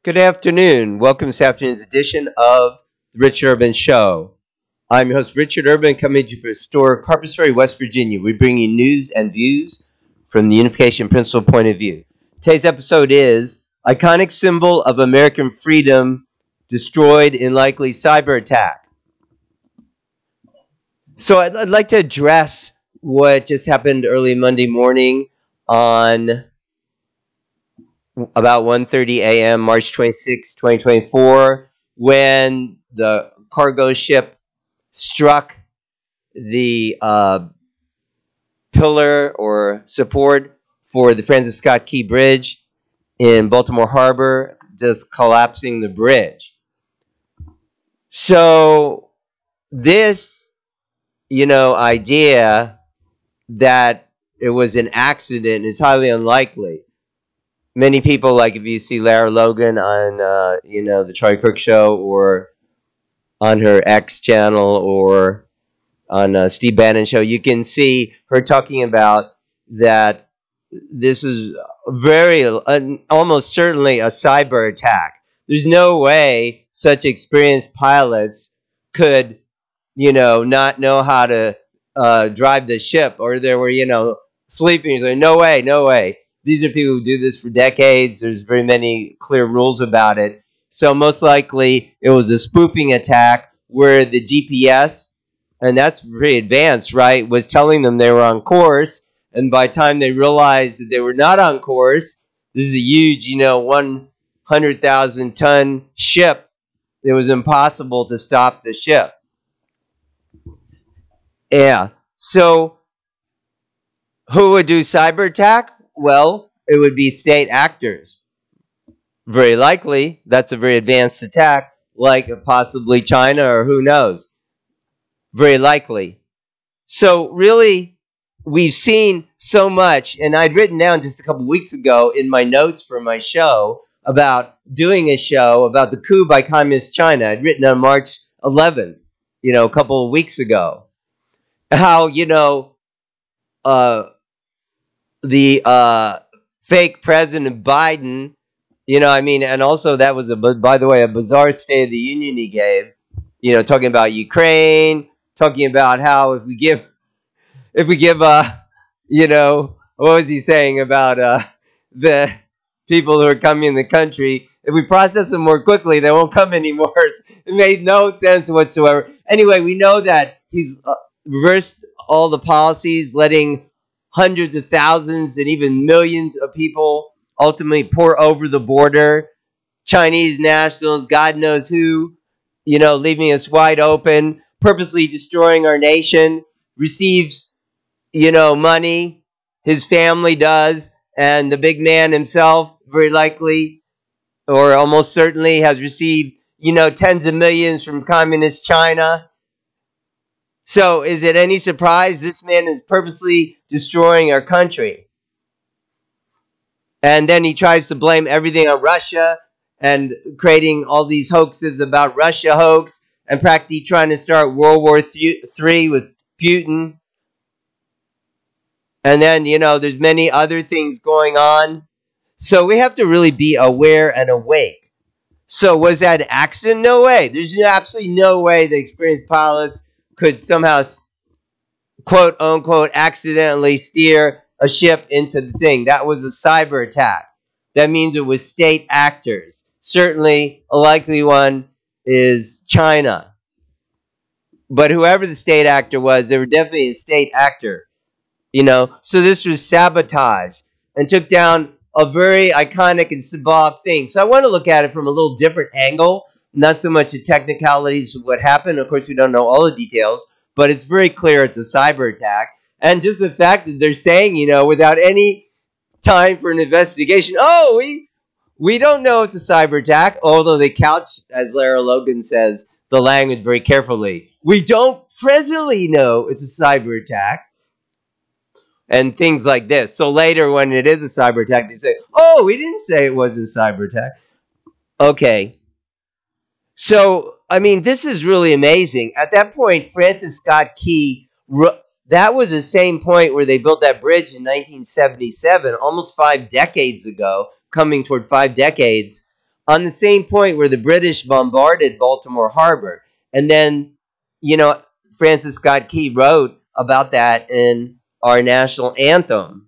Good afternoon. Welcome to this afternoon's edition of The Richard Urban Show. I'm your host, Richard Urban, coming to you from historic Harpers Ferry, West Virginia. We bring you news and views from the unification principle point of view. Today's episode is Iconic Symbol of American Freedom Destroyed in Likely Cyber Attack. So I'd like to address what just happened early Monday morning on about 1:30 a.m. March 26, 2024, when the cargo ship struck the pillar or support for the Francis Scott Key Bridge in Baltimore Harbor, just collapsing the bridge. So this, idea that it was an accident is highly unlikely. Many people, like if you see Lara Logan on, the Charlie Kirk Show or on her X channel or on Steve Bannon Show, you can see her talking about that this is almost certainly a cyber attack. There's no way such experienced pilots could, not know how to drive the ship, or they were, sleeping. So no way, no way. These are people who do this for decades. There's very many clear rules about it. So most likely it was a spoofing attack where the GPS, and that's pretty advanced, right, was telling them they were on course. And by the time they realized that they were not on course, this is a huge, 100,000 ton ship. It was impossible to stop the ship. Yeah. So who would do cyber attack? Well, it would be state actors. Very likely, that's a very advanced attack, like possibly China or who knows. Very likely. So really, we've seen so much, and I'd written down just a couple weeks ago in my notes for my show about doing a show about the coup by Communist China. I'd written on March 11th, a couple of weeks ago. How, the fake President Biden, and also that was, by the way, a bizarre State of the Union he gave, talking about Ukraine, talking about how if we give, what was he saying about the people who are coming in the country, if we process them more quickly, they won't come anymore. It made no sense whatsoever. Anyway, we know that he's reversed all the policies, letting hundreds of thousands and even millions of people ultimately pour over the border. Chinese nationals, God knows who, leaving us wide open, purposely destroying our nation, receives, money. His family does, and the big man himself very likely or almost certainly has received, tens of millions from communist China. So is it any surprise this man is purposely destroying our country? And then he tries to blame everything on Russia and creating all these hoaxes about Russia hoax and practically trying to start World War III with Putin. And then, there's many other things going on. So we have to really be aware and awake. So was that an accident? No way. There's absolutely no way the experienced pilots could somehow, quote unquote, accidentally steer a ship into the thing. That was a cyber attack. That means it was state actors. Certainly a likely one is China. But whoever the state actor was, they were definitely a state actor. So this was sabotage and took down a very iconic and symbolic thing. So I want to look at it from a little different angle, not so much the technicalities of what happened. Of course, we don't know all the details, but it's very clear it's a cyber attack. And just the fact that they're saying, without any time for an investigation, we don't know it's a cyber attack, although they couch, as Lara Logan says, the language very carefully. We don't presently know it's a cyber attack. And things like this. So later, when it is a cyber attack, they say, "Oh, we didn't say it was a cyber attack." Okay. So, this is really amazing. At that point, Francis Scott Key, that was the same point where they built that bridge in 1977, almost 5 decades ago, coming toward 5 decades. on the same point where the British bombarded Baltimore Harbor. And then, you know, Francis Scott Key wrote about that in our national anthem.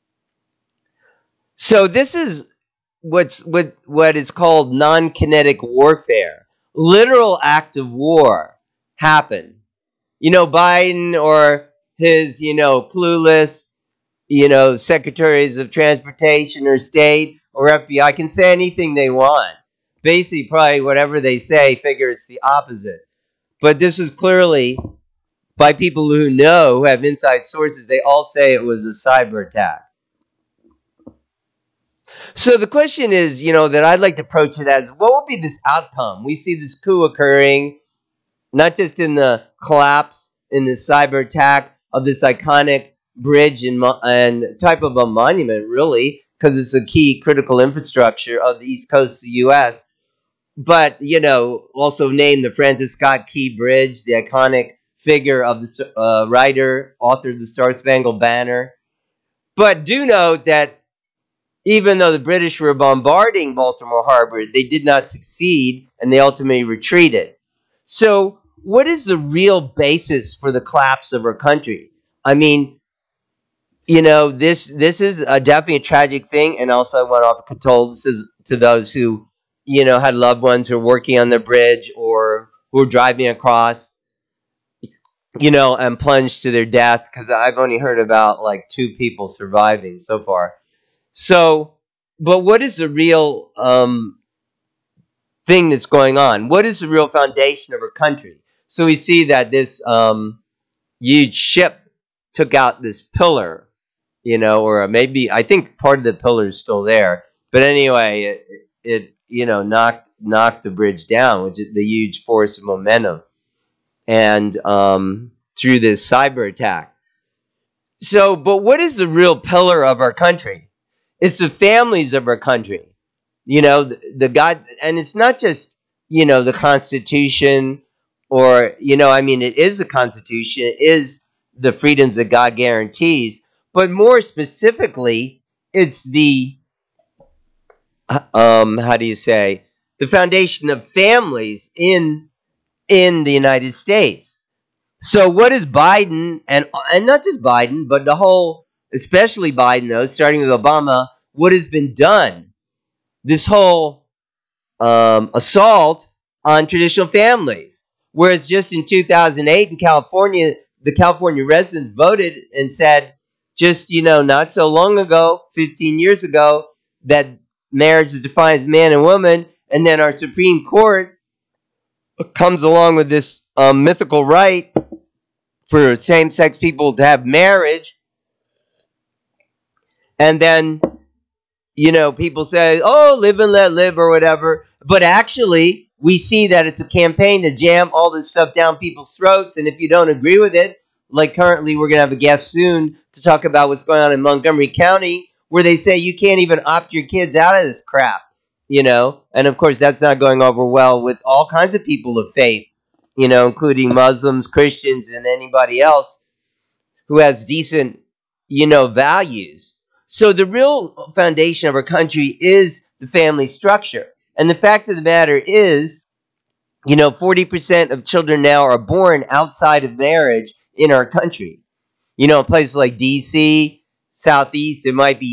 So this is what is called non-kinetic warfare. Literal act of war happened. Biden or his, clueless, secretaries of transportation or state or FBI can say anything they want. Basically, probably whatever they say, figure it's the opposite. But this is clearly by people who know, who have inside sources. They all say it was a cyber attack. So the question is, that I'd like to approach it as, what will be this outcome? We see this coup occurring, not just in the collapse, in the cyber attack of this iconic bridge and type of a monument, really, because it's a key critical infrastructure of the East Coast of the U.S., but, also named the Francis Scott Key Bridge, the iconic figure of the writer, author of the Star Spangled Banner. But do note that even though the British were bombarding Baltimore Harbor, they did not succeed, and they ultimately retreated. So, what is the real basis for the collapse of our country? I mean, this is definitely a tragic thing, and also I want to offer condolences to those who, had loved ones who are working on the bridge or who are driving across, and plunged to their death, because I've only heard about like 2 people surviving so far. So, but what is the real thing that's going on? What is the real foundation of our country? So we see that this huge ship took out this pillar, or maybe I think part of the pillar is still there. But anyway, it knocked the bridge down, which is the huge force of momentum, and through this cyber attack. So, but what is the real pillar of our country? It's the families of our country. The God, and it's not just, the Constitution or, it is the Constitution, it is the freedoms that God guarantees, but more specifically, it's the, how do you say, the foundation of families in the United States. So what is Biden, and not just Biden, but the whole, especially Biden though, starting with Obama, what has been done? This whole assault on traditional families. Whereas just in 2008 in California, the California residents voted and said, just, not so long ago, 15 years ago, that marriage is defined as man and woman. And then our Supreme Court comes along with this mythical right for same-sex people to have marriage. And then people say, oh, live and let live or whatever. But actually, we see that it's a campaign to jam all this stuff down people's throats. And if you don't agree with it, like currently we're going to have a guest soon to talk about what's going on in Montgomery County, where they say you can't even opt your kids out of this crap, And of course, that's not going over well with all kinds of people of faith, including Muslims, Christians, and anybody else who has decent, values. So the real foundation of our country is the family structure. And the fact of the matter is, 40% of children now are born outside of marriage in our country. In places like DC, Southeast,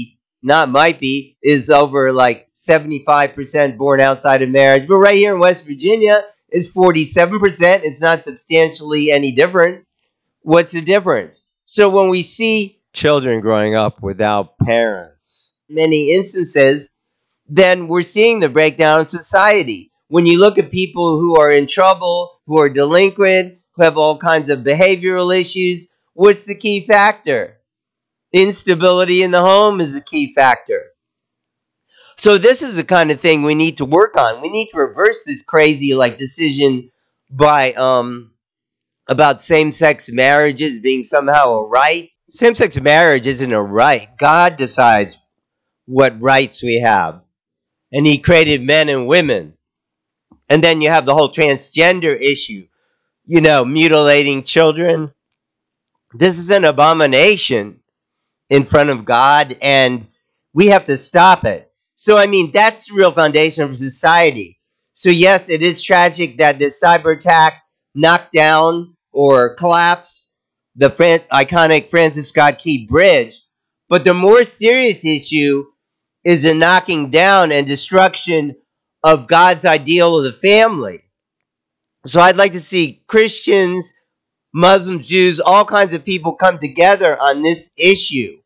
is over like 75% born outside of marriage. But right here in West Virginia is 47%. It's not substantially any different. What's the difference? So when we see children growing up without parents, many instances, then we're seeing the breakdown of society. When you look at people who are in trouble, who are delinquent, who have all kinds of behavioral issues, what's the key factor? Instability in the home is the key factor. So this is the kind of thing we need to work on. We need to reverse this crazy decision by about same-sex marriages being somehow a right. Same-sex marriage isn't a right. God decides what rights we have. And he created men and women. And then you have the whole transgender issue. Mutilating children. This is an abomination in front of God, and we have to stop it. So, I mean, that's the real foundation of society. So, yes, it is tragic that this cyber attack knocked down or collapsed the iconic Francis Scott Key Bridge. But the more serious issue is the knocking down and destruction of God's ideal of the family. So, I'd like to see Christians, Muslims, Jews, all kinds of people come together on this issue.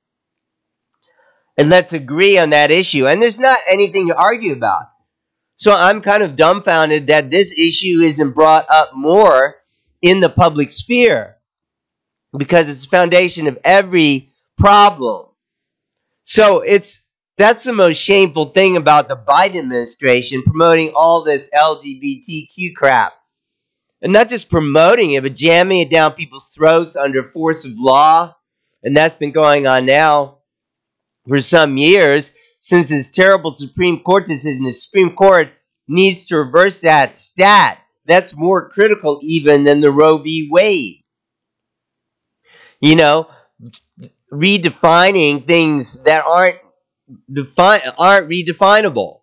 And let's agree on that issue. And there's not anything to argue about. So I'm kind of dumbfounded that this issue isn't brought up more in the public sphere because it's the foundation of every problem. So that's the most shameful thing about the Biden administration promoting all this LGBTQ crap. And not just promoting it, but jamming it down people's throats under force of law. And that's been going on now for some years since this terrible Supreme Court decision. The Supreme Court needs to reverse that stat. That's more critical even than the Roe v. Wade. You know, redefining things that aren't redefinable.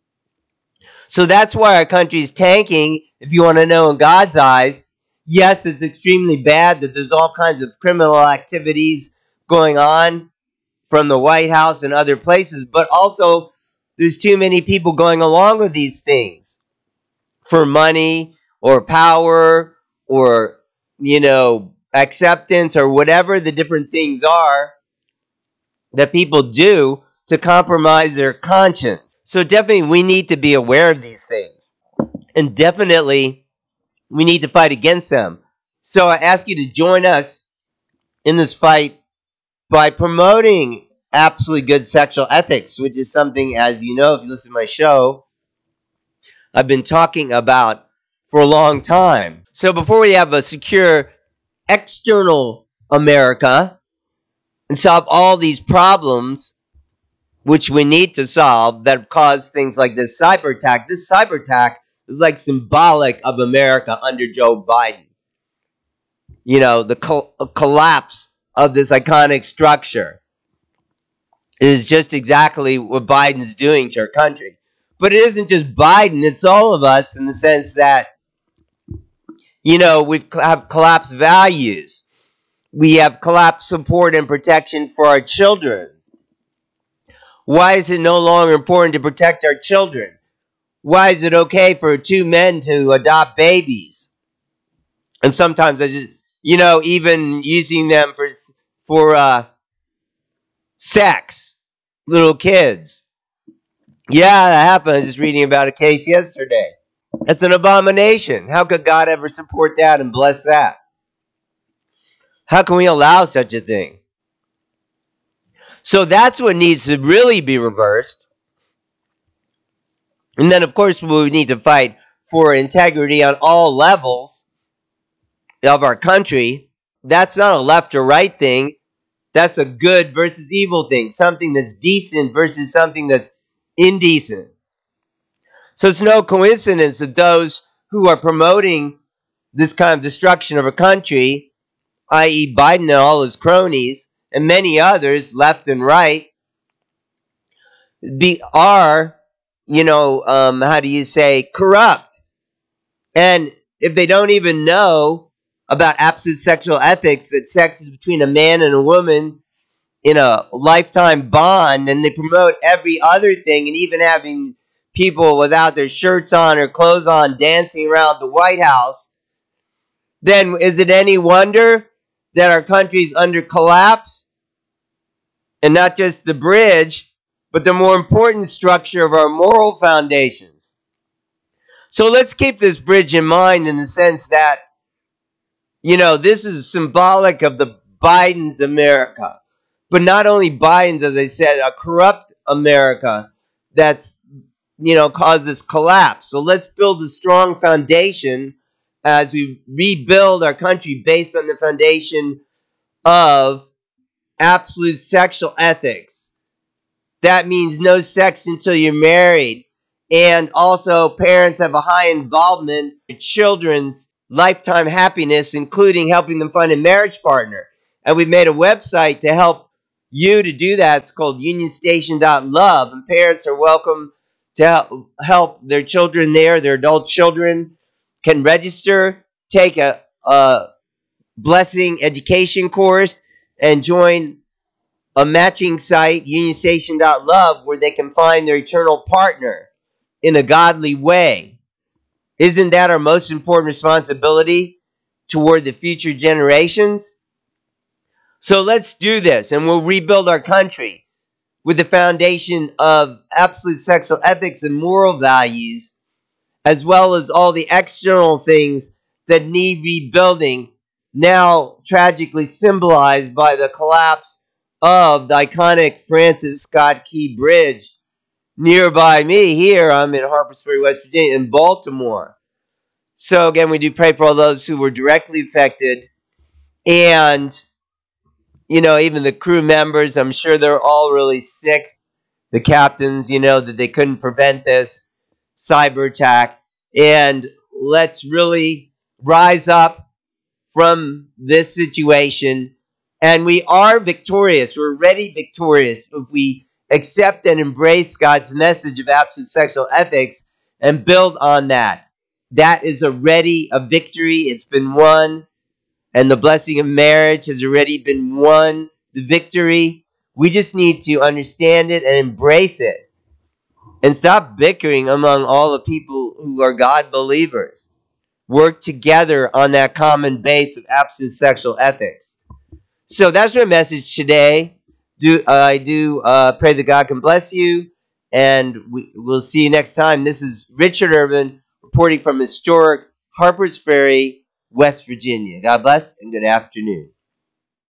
So that's why our country is tanking. If you want to know in God's eyes, yes, it's extremely bad that there's all kinds of criminal activities going on from the White House and other places, but also there's too many people going along with these things for money or power or, acceptance or whatever the different things are that people do to compromise their conscience. So definitely we need to be aware of these things. And definitely we need to fight against them. So I ask you to join us in this fight by promoting absolutely good sexual ethics, which is something, as you know, if you listen to my show, I've been talking about for a long time. So before we have a secure external America and solve all these problems, which we need to solve, that cause things like this cyber attack is like symbolic of America under Joe Biden. The collapse of this iconic structure is just exactly what Biden's doing to our country. But it isn't just Biden, it's all of us in the sense that, we have collapsed values. We have collapsed support and protection for our children. Why is it no longer important to protect our children? Why is it okay for two men to adopt babies? And sometimes I just, even using them for sex, little kids. Yeah, that happened. I was just reading about a case yesterday. That's an abomination. How could God ever support that and bless that? How can we allow such a thing? So that's what needs to really be reversed. And then, of course, we need to fight for integrity on all levels of our country. That's not a left or right thing. That's a good versus evil thing. Something that's decent versus something that's indecent. So it's no coincidence that those who are promoting this kind of destruction of a country, i.e. Biden and all his cronies, and many others, left and right, are, corrupt. And if they don't even know about absolute sexual ethics, that sex is between a man and a woman in a lifetime bond, and they promote every other thing, and even having people without their shirts on or clothes on dancing around the White House, then is it any wonder that our country's under collapse? And not just the bridge, but the more important structure of our moral foundations. So let's keep this bridge in mind in the sense that, this is symbolic of the Biden's America. But not only Biden's, as I said, a corrupt America that's, caused this collapse. So let's build a strong foundation as we rebuild our country based on the foundation of absolute sexual ethics. That means no sex until you're married. And also, parents have a high involvement in children's lifetime happiness, including helping them find a marriage partner. And we made a website to help you to do that. It's called unionstation.love, and parents are welcome to help their children there. Their adult children can register, take a blessing education course, and join a matching site, unionstation.love, where they can find their eternal partner in a godly way. Isn't that our most important responsibility toward the future generations? So let's do this, and we'll rebuild our country with the foundation of absolute sexual ethics and moral values, as well as all the external things that need rebuilding, now tragically symbolized by the collapse of the iconic Francis Scott Key Bridge nearby me here. I'm in Harpers Ferry, West Virginia, in Baltimore. So again, we do pray for all those who were directly affected, and even the crew members. I'm sure they're all really sick. The captains, that they couldn't prevent this cyber attack. And let's really rise up from this situation. And we are victorious. We're already victorious if we accept and embrace God's message of absolute sexual ethics and build on that. That is already a victory. It's been won. And the blessing of marriage has already been won. The victory. We just need to understand it and embrace it and stop bickering among all the people who are God believers. Work together on that common base of absolute sexual ethics. So that's my message today. I do pray that God can bless you, and we'll see you next time. This is Richard Irvin reporting from historic Harpers Ferry, West Virginia. God bless and good afternoon.